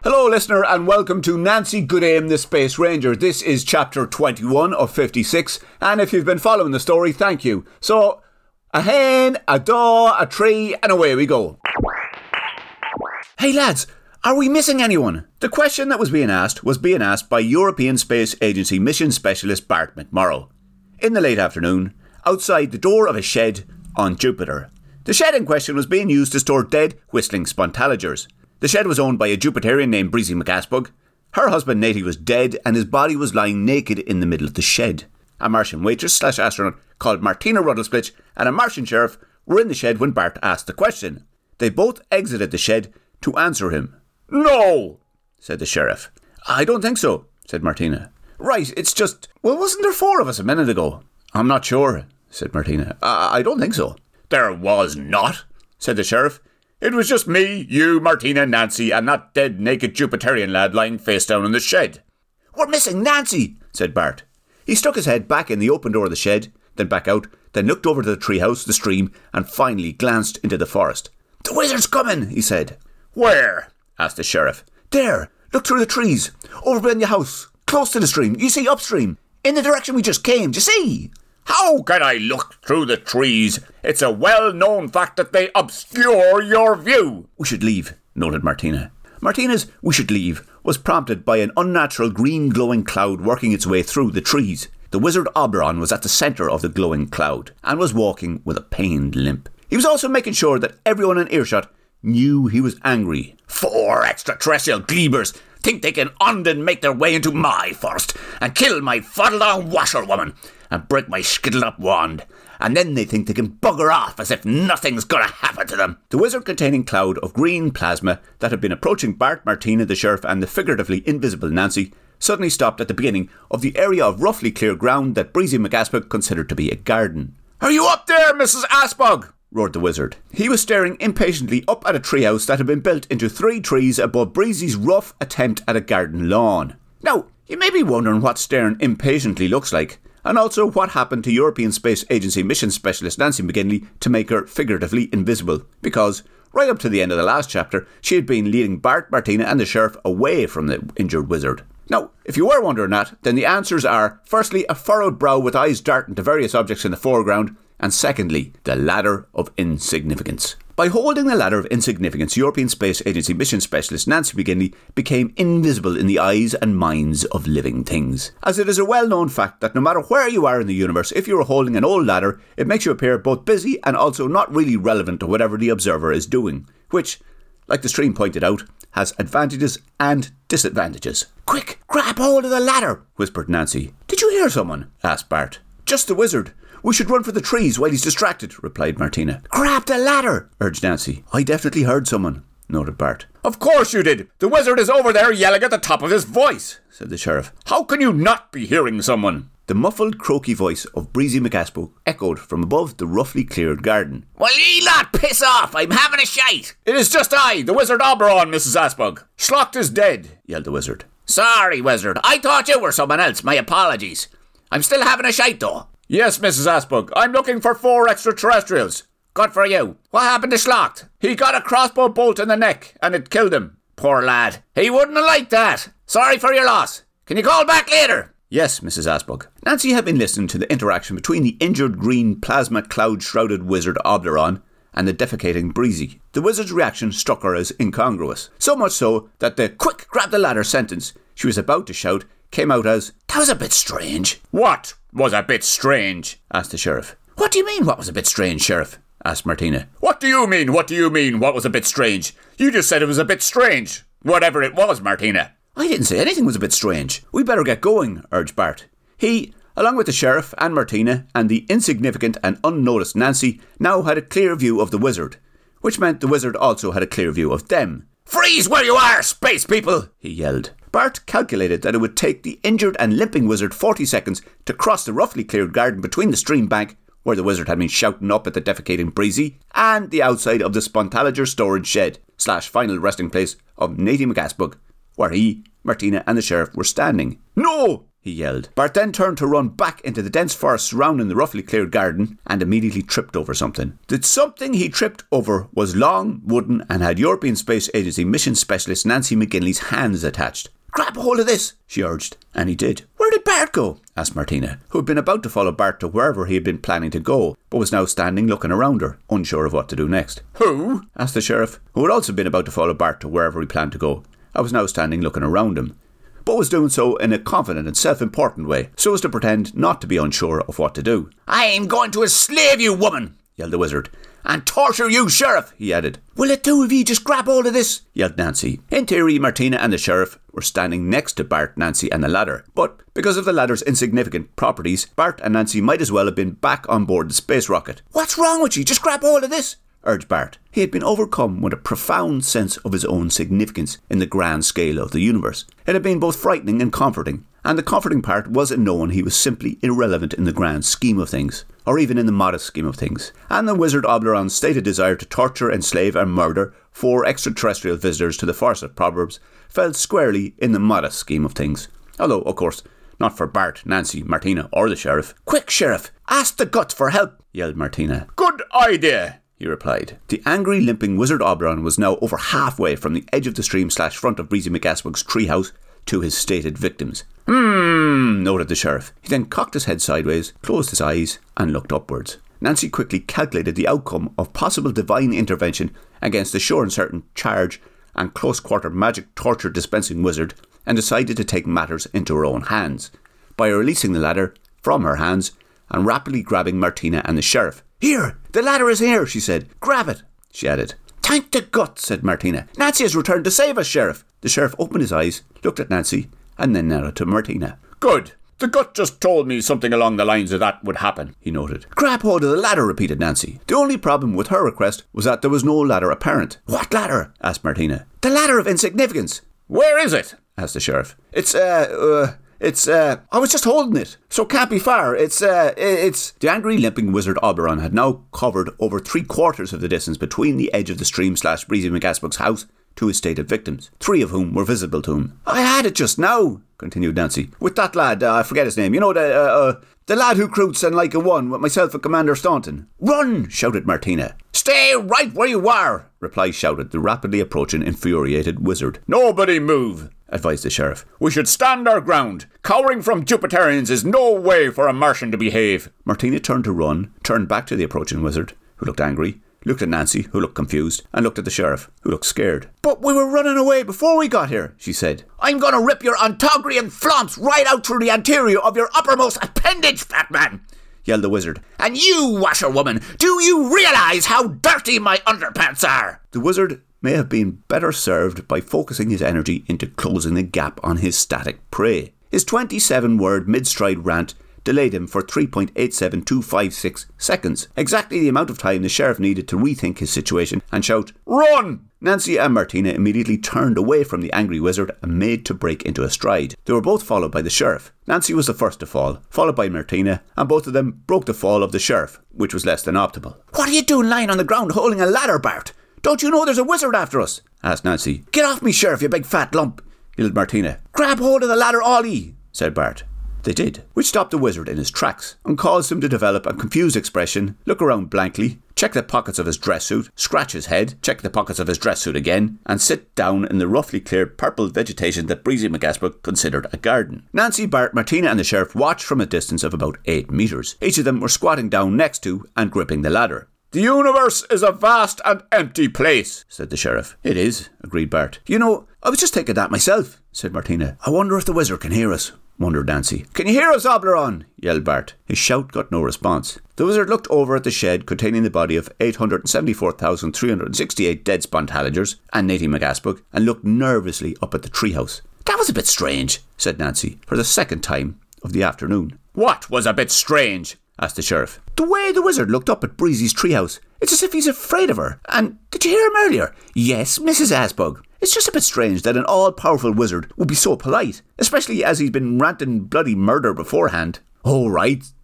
Hello listener and welcome to Nancy Goodame the Space Ranger. This is chapter 21 of 56 and if you've been following the story, thank you. So, a hen, a daw, a tree and away we go. Hey lads, are we missing anyone? The question that was being asked by European Space Agency mission specialist Bart McMorrow. In the late afternoon, outside the door of a shed on Jupiter. The shed in question was being used to store dead whistling spontalagers. The shed was owned by a Jupiterian named Breezy McAspug. Her husband Natey was dead and his body was lying naked in the middle of the shed. A Martian waitress / astronaut called Martina Ruddlesplitch and a Martian sheriff were in the shed when Bart asked the question. They both exited the shed to answer him. "No," said the sheriff. "I don't think so," said Martina. "Right, it's just... Well, wasn't there 4 of us a minute ago?" "I'm not sure," said Martina. I don't think so." "There was not," said the sheriff. "It was just me, you, Martina, Nancy, and that dead naked Jupiterian lad lying face down in the shed." "We're missing Nancy," said Bart. He stuck his head back in the open door of the shed, then back out, then looked over to the treehouse, the stream, and finally glanced into the forest. "The wizard's coming," he said. "Where?" asked the sheriff. "There, look through the trees, over behind the house, close to the stream. You see, upstream, in the direction we just came, do you see?" "How can I look through the trees? It's a well-known fact that they obscure your view." "We should leave," noted Martina. Martina's "we should leave" was prompted by an unnatural green glowing cloud working its way through the trees. The wizard Oberon was at the centre of the glowing cloud and was walking with a pained limp. He was also making sure that everyone in earshot knew he was angry. "4 extraterrestrial gleebers think they can unden make their way into my forest and kill my fuddle-down washerwoman and break my skittled-up wand. And then they think they can bugger off as if nothing's going to happen to them." The wizard-containing cloud of green plasma that had been approaching Bart, Martina, the sheriff and the figuratively invisible Nancy suddenly stopped at the beginning of the area of roughly clear ground that Breezy McAspug considered to be a garden. "Are you up there, Mrs. Aspug?" roared the wizard. He was staring impatiently up at a treehouse that had been built into 3 trees above Breezy's rough attempt at a garden lawn. Now, you may be wondering what staring impatiently looks like, and also what happened to European Space Agency mission specialist Nancy McGinley to make her figuratively invisible, because right up to the end of the last chapter, she had been leading Bart, Martina and the sheriff away from the injured wizard. Now, if you were wondering that, then the answers are, firstly, a furrowed brow with eyes darting to various objects in the foreground, and secondly, the Ladder of Insignificance. By holding the Ladder of Insignificance, European Space Agency mission specialist Nancy McGinley became invisible in the eyes and minds of living things. As it is a well-known fact that no matter where you are in the universe, if you are holding an old ladder, it makes you appear both busy and also not really relevant to whatever the observer is doing, which, like the stream pointed out, has advantages and disadvantages. "Quick, grab hold of the ladder," whispered Nancy. "Did you hear someone?" asked Bart. "Just the wizard. We should run for the trees while he's distracted," replied Martina. "Grab the ladder," urged Nancy. "I definitely heard someone," noted Bart. "Of course you did. The wizard is over there yelling at the top of his voice," said the sheriff. "How can you not be hearing someone?" The muffled, croaky voice of Breezy McAspug echoed from above the roughly cleared garden. "Will ye lot piss off? I'm having a shite." "It is just I, the wizard Oberon, Mrs. Aspug. Schlocht is dead," yelled the wizard. "Sorry, wizard. I thought you were someone else. My apologies. I'm still having a shite, though." "Yes, Mrs. Aspug. I'm looking for 4 extraterrestrials." "Good for you. What happened to Schlocht?" "He got a crossbow bolt in the neck, and it killed him." "Poor lad. He wouldn't have liked that. Sorry for your loss. Can you call back later?" "Yes, Mrs. Aspug." Nancy had been listening to the interaction between the injured green plasma cloud-shrouded wizard Oberon and the defecating Breezy. The wizard's reaction struck her as incongruous. So much so that the "quick, grab the ladder" sentence she was about to shout came out as, "That was a bit strange." "What was a bit strange?" asked the sheriff. "What do you mean, what was a bit strange, Sheriff?" asked Martina. What do you mean, what was a bit strange? You just said it was a bit strange. Whatever it was, Martina." "I didn't say anything was a bit strange. We better get going," urged Bart. He, along with the sheriff and Martina and the insignificant and unnoticed Nancy, now had a clear view of the wizard, which meant the wizard also had a clear view of them. "Freeze where you are, space people!" he yelled. Bart calculated that it would take the injured and limping wizard 40 seconds to cross the roughly cleared garden between the stream bank, where the wizard had been shouting up at the defecating Breezy, and the outside of the Spontalager storage shed / final resting place of Natey McAspug, where he, Martina and the sheriff were standing. "No!" he yelled. Bart then turned to run back into the dense forest surrounding the roughly cleared garden and immediately tripped over something. The something he tripped over was long, wooden, and had European Space Agency mission specialist Nancy McGinley's hands attached. "Grab a hold of this," she urged, and he did. "Where did Bart go?" asked Martina, who had been about to follow Bart to wherever he had been planning to go, but was now standing looking around her, unsure of what to do next. "Who?" asked the sheriff, who had also been about to follow Bart to wherever he planned to go, and was now standing looking around him, but was doing so in a confident and self-important way, so as to pretend not to be unsure of what to do. "I'm going to enslave you, woman," yelled the wizard. "And torture you, sheriff," he added. "Will it do if you just grab hold of this?" yelled Nancy. In theory, Martina and the sheriff were standing next to Bart, Nancy and the ladder, but because of the ladder's insignificant properties, Bart and Nancy might as well have been back on board the space rocket. "What's wrong with you? Just grab hold of this," urged Bart. He had been overcome with a profound sense of his own significance in the grand scale of the universe. It had been both frightening and comforting, and the comforting part was in knowing he was simply irrelevant in the grand scheme of things, or even in the modest scheme of things. And the wizard Oberon's stated desire to torture, enslave and murder 4 extraterrestrial visitors to the Forest of Proverbs fell squarely in the modest scheme of things. Although, of course, not for Bart, Nancy, Martina or the sheriff. "Quick, sheriff, ask the guts for help," yelled Martina. "Good idea," he replied. The angry, limping wizard Oberon was now over halfway from the edge of the stream / front of Breezy McAsbug's treehouse to his stated victims. Noted the sheriff. He then cocked his head sideways, closed his eyes and looked upwards. Nancy quickly calculated the outcome of possible divine intervention against the sure and certain charge and close-quarter magic torture dispensing wizard, and decided to take matters into her own hands by releasing the ladder from her hands and rapidly grabbing Martina and the sheriff. "Here, the ladder is here," she said. "Grab it," she added. "Thank the guts," said Martina. "Nancy has returned to save us, sheriff." The sheriff opened his eyes, looked at Nancy, and then nodded to Martina. "Good. The gut just told me something along the lines of that would happen," he noted. "Grab hold of the ladder," repeated Nancy. The only problem with her request was that there was no ladder apparent. "What ladder?" asked Martina. "The ladder of insignificance." "Where is it?" asked the sheriff. It's I was just holding it, so it can't be far. It's The angry, limping wizard Oberon had now covered over 3/4 of the distance between the edge of the stream / Breezy McAsbug's house to his stated victims, 3 of whom were visible to him. "I had it just now," continued Nancy, "with that lad, I forget his name, you know, the lad who croots and like a one with myself and Commander Staunton." "Run!" shouted Martina. "Stay right where you are!" shouted the rapidly approaching infuriated wizard. "Nobody move," advised the sheriff. "We should stand our ground. Cowering from Jupiterians is no way for a Martian to behave." Martina turned to run, turned back to the approaching wizard, who looked angry, looked at Nancy, who looked confused, and looked at the sheriff, who looked scared. "But we were running away before we got here," she said. "I'm going to rip your Ontogrian flomps right out through the anterior of your uppermost appendage, fat man," yelled the wizard. "And you, washerwoman, do you realise how dirty my underpants are?" The wizard may have been better served by focusing his energy into closing the gap on his static prey. His 27-word mid-stride rant delayed him for 3.87256 seconds, exactly the amount of time the sheriff needed to rethink his situation and shout, "Run!" Nancy and Martina immediately turned away from the angry wizard and made to break into a stride. They were both followed by the sheriff. Nancy was the first to fall, followed by Martina, and both of them broke the fall of the sheriff, which was less than optimal. "What are you doing lying on the ground holding a ladder, Bart? Don't you know there's a wizard after us?" asked Nancy. "Get off me, sheriff, you big fat lump," yelled Martina. "Grab hold of the ladder, Ollie," said Bart. They did, which stopped the wizard in his tracks and caused him to develop a confused expression, look around blankly, check the pockets of his dress suit, scratch his head, check the pockets of his dress suit again, and sit down in the roughly cleared purple vegetation that Breezy McAsbug considered a garden. Nancy, Bart, Martina and the sheriff watched from a distance of about 8 metres. Each of them were squatting down next to and gripping the ladder. "The universe is a vast and empty place," said the sheriff. "It is," agreed Bart. "You know, I was just thinking that myself," said Martina. "I wonder if the wizard can hear us," wondered Nancy. "Can you hear us, Oberon?" yelled Bart. His shout got no response. The wizard looked over at the shed containing the body of 874,368 dead spontalagers and Natey McAsbug and looked nervously up at the treehouse. "That was a bit strange," said Nancy, for the second time of the afternoon. "What was a bit strange?" asked the sheriff. "The way the wizard looked up at Breezy's treehouse. It's as if he's afraid of her. And did you hear him earlier? Yes, Mrs. Asbug. It's just a bit strange that an all-powerful wizard would be so polite, especially as he's been ranting bloody murder beforehand." "Oh, right,"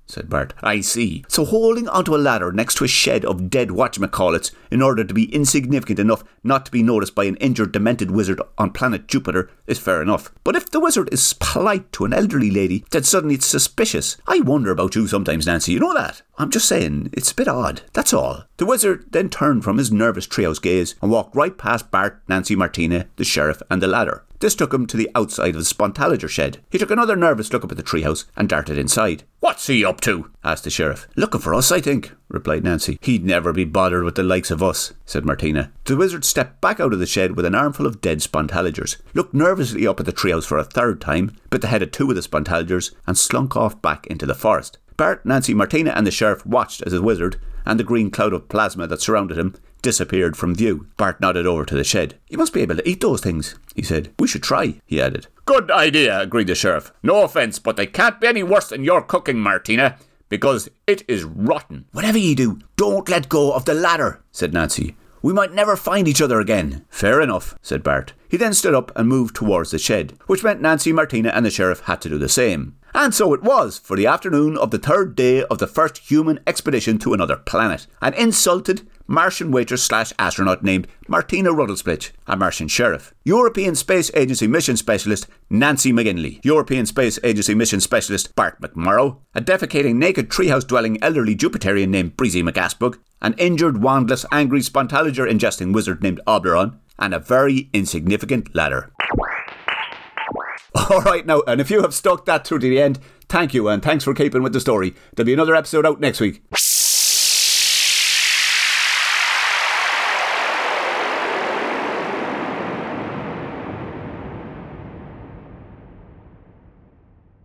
said Bart. I see. So holding onto a ladder next to a shed of dead whatchamacallits in order to be insignificant enough not to be noticed by an injured demented wizard on planet Jupiter is fair enough. But if the wizard is polite to an elderly lady, then suddenly it's suspicious. I wonder about you sometimes, Nancy, you know that? I'm just saying, it's a bit odd, that's all. The wizard then turned from his nervous treehouse gaze and walked right past Bart, Nancy, Martina, the sheriff and the ladder. This took him to the outside of the Spontalager shed. He took another nervous look up at the treehouse and darted inside. What's he up to? Asked the sheriff. Looking for us, I think, replied Nancy. He'd never be bothered with the likes of us, said Martina. The wizard stepped back out of the shed with an armful of dead Spontalagers, looked nervously up at the treehouse for a third time, bit the head of two of the Spontalagers and slunk off back into the forest. Bart, Nancy, Martina and the sheriff watched as the wizard and the green cloud of plasma that surrounded him disappeared from view. Bart nodded over to the shed. You must be able to eat those things, he said. We should try, he added. Good idea, agreed the sheriff. No offence, but they can't be any worse than your cooking, Martina, because it is rotten. Whatever you do, don't let go of the ladder, said Nancy. We might never find each other again. Fair enough, said Bart. He then stood up and moved towards the shed, which meant Nancy, Martina and the sheriff had to do the same. And so it was for the afternoon of the third day of the first human expedition to another planet. An insulted Martian waitress / astronaut named Martina Ruddlesplitch, a Martian sheriff. European Space Agency Mission Specialist Nancy McGinley. European Space Agency Mission Specialist Bart McMorrow. A defecating naked treehouse-dwelling elderly Jupiterian named Breezy McGaspug. An injured, wandless, angry Spontalager ingesting wizard named Oberon. And a very insignificant ladder. Alright now, and if you have stuck that through to the end, thank you and thanks for keeping with the story. There'll be another episode out next week.